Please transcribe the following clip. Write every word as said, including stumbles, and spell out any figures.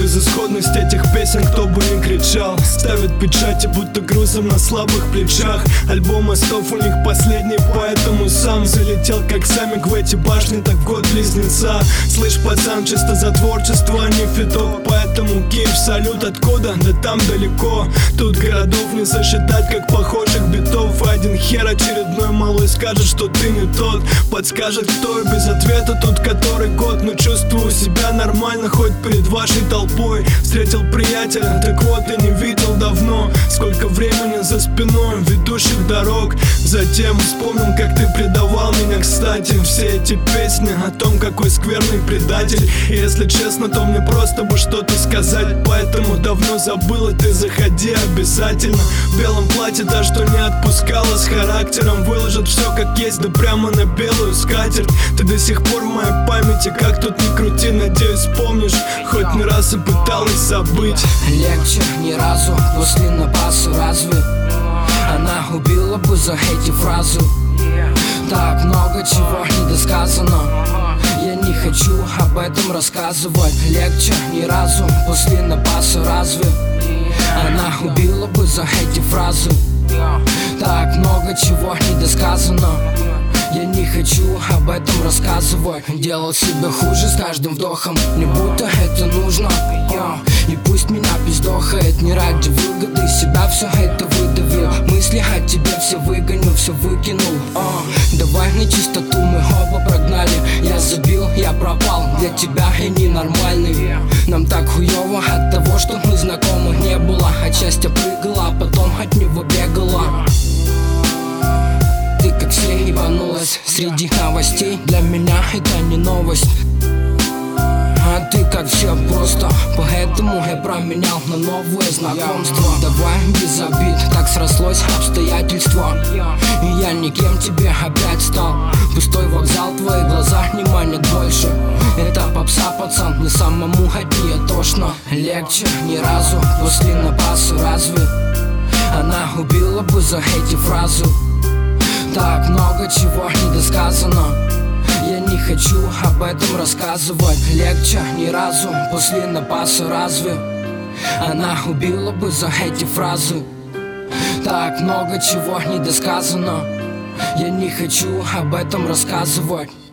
безысходность этих песен, кто бы ни кричал. Ставят печати, будто грузом на слабых плечах. Альбом мостов у них последний, поэтому сам залетел как самик в эти башни, так год-близнеца. Слышь, пацан, чисто за творчество, а не фиток. Поэтому Киев, салют, откуда? Да там далеко. Тут городов не сосчитать, как похожих битов. Один хер очередной малой скажет, что ты не тот. Подскажет, кто, и без ответа тут который год. Но чувствую себя нормально, хоть перед вашей толпой. Встретил приятеля, так вот и не видел давно. Сколько времени за спиной ведущих дорог. Затем вспомнил, как ты предавал меня, кстати. Все эти песни о том, какой скверный предатель. И если честно, то мне просто бы что-то сказать. Поэтому давно забыл, и ты заходи обязательно. В белом платье та, что не отпускала, с характером. Выложит все как есть, да прямо на белую скатерть. Ты до сих пор в моей памяти, как тут ни крути. Надеюсь, помнишь, хоть не раз и пыталась забыть. Легче ни разу после напаса, разве она убила бы за эти фразы? Так много чего недосказано, я не хочу об этом рассказывать. Легче ни разу после напаса, разве она убила бы за эти фразы? Так много чего недосказано, я не хочу об этом рассказывать. Делал себе хуже с каждым вдохом, не будто это нужно. И пусть меня пиздохает, не ради выгоды себя все это выдавил. Мысли о тебе все выгоню, все выкинул. Давай на чистоту, мы оба прогнали. Я забил, я пропал, для тебя я ненормальный. Нам так хуёво от того, что мы знакомых не было. От счастья прыгала, а потом от него бегала. Ты как все ебанулась среди новостей, для меня это не новость. А ты как все просто, поэтому я променял на новое знакомство. Давай без обид, так срослось обстоятельства. И я никем тебе опять стал. Пустой вокзал, твои глаза не манят больше. Это попса, пацан, мне самому от нее тошно. Легче ни разу после напаса, разве она убила бы за эти фразы? Так много чего недосказано, я не хочу об этом рассказывать. Легче ни разу после напаса, разве она убила бы за эти фразы? Так много чего недосказано, я не хочу об этом рассказывать.